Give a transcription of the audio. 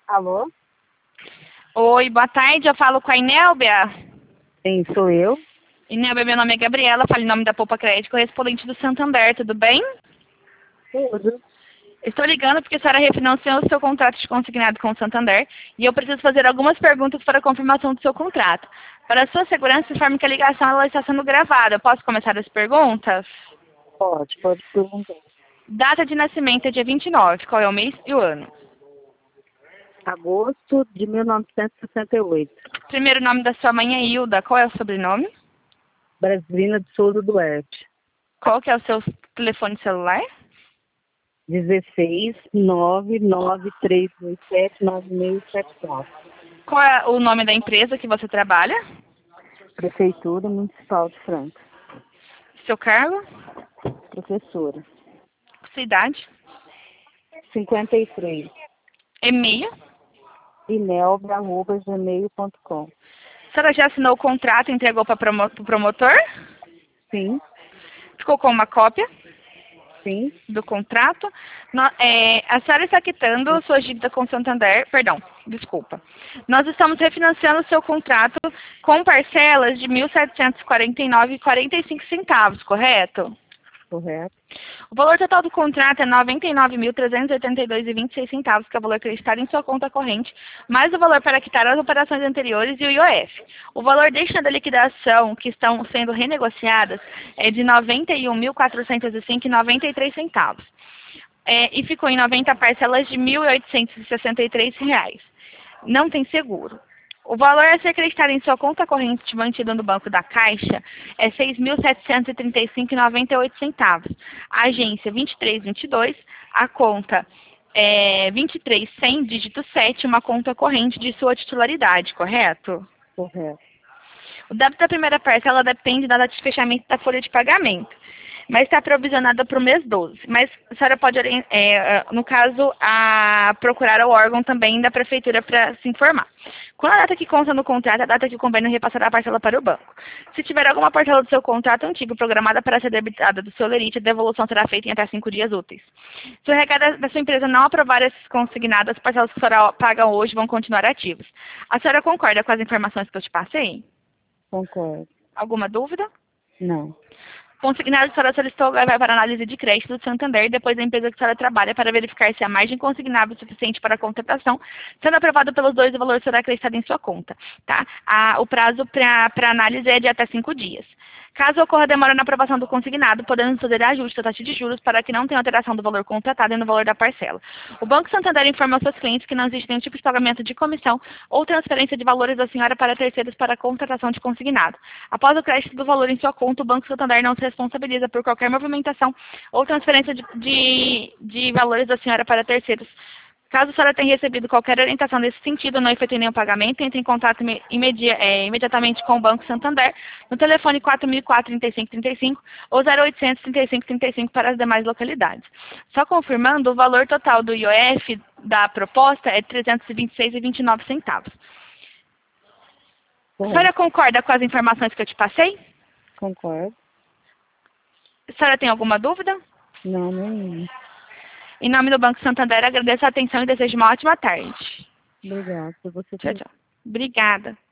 Alô? Oi, boa tarde, eu falo com a Inélbia. Sim, sou eu. Inélbia, meu nome é Gabriela, falo em nome da Poupa Crédito, correspondente do Santander, tudo bem? Tudo. Estou ligando porque a senhora refinanciou o seu contrato de consignado com o Santander e eu preciso fazer algumas perguntas para a confirmação do seu contrato. Para a sua segurança, informe que a ligação ela está sendo gravada. Eu posso começar as perguntas? Pode perguntar. Data de nascimento é dia 29, qual é o mês e o ano? Agosto de 1968. Primeiro nome da sua mãe é Hilda, qual é o sobrenome? Brasilina de Souza Duarte. Qual que é o seu telefone celular? 16 99327 9674. Qual é o nome da empresa que você trabalha? Prefeitura Municipal de Franca. Seu cargo? Professora. Sua idade? 53. E-mail? inelbra@gmail.com. A senhora já assinou o contrato e entregou para o promotor? Sim, Ficou com uma cópia sim. do contrato. A senhora está quitando sua dívida com o Santander, perdão, desculpa. Nós estamos refinanciando o seu contrato com parcelas de R$ 1.749,45, correto? Correto. O valor total do contrato é R$ 99.382,26, que é o valor acreditado em sua conta corrente, mais o valor para quitar as operações anteriores e o IOF. O valor destinado à liquidação que estão sendo renegociadas é de R$ 91.405,93. E ficou em 90 parcelas de R$ 1.863. Não tem seguro. O valor a ser acreditado em sua conta corrente mantida no Banco da Caixa é R$ 6.735,98. A agência 2322, a conta é 23100, dígito 7, uma conta corrente de sua titularidade, correto? Correto. O débito da primeira parcela depende da data de fechamento da folha de pagamento, mas está provisionada para o mês 12. Mas a senhora pode, no caso, procurar o órgão também da prefeitura para se informar. Quando a data que consta no contrato, é a data que o convênio repassará a parcela para o banco. Se tiver alguma parcela do seu contrato antigo programada para ser debitada do seu lerite, a devolução será feita em até 5 dias úteis. Se o recado da sua empresa não aprovar esses consignados, as parcelas que a senhora paga hoje vão continuar ativas. A senhora concorda com as informações que eu te passei? Concordo. Alguma dúvida? Não. Consignado, a senhora solicitou vai para análise de crédito do Santander e depois da empresa que a senhora trabalha para verificar se a margem consignável é suficiente para a contratação. Sendo aprovado pelos dois, o valor será acrescentado em sua conta. Tá? O prazo para análise é de até 5 dias. Caso ocorra demora na aprovação do consignado, podemos fazer ajuste da taxa de juros para que não tenha alteração do valor contratado e no valor da parcela. O Banco Santander informa aos seus clientes que não existe nenhum tipo de pagamento de comissão ou transferência de valores da senhora para terceiros para a contratação de consignado. Após o crédito do valor em sua conta, o Banco Santander não se responsabiliza por qualquer movimentação ou transferência de valores da senhora para terceiros. Caso a senhora tenha recebido qualquer orientação nesse sentido, não efetue nenhum pagamento, entre em contato imediatamente com o Banco Santander no telefone 4004-3535 ou 0800-3535 para as demais localidades. Só confirmando, o valor total do IOF da proposta é R$ 326,29. A senhora concorda com as informações que eu te passei? Concordo. A senhora tem alguma dúvida? Não, nenhuma. Em nome do Banco Santander, agradeço a atenção e desejo uma ótima tarde. Obrigada. Você Tchau, tchau. Obrigada.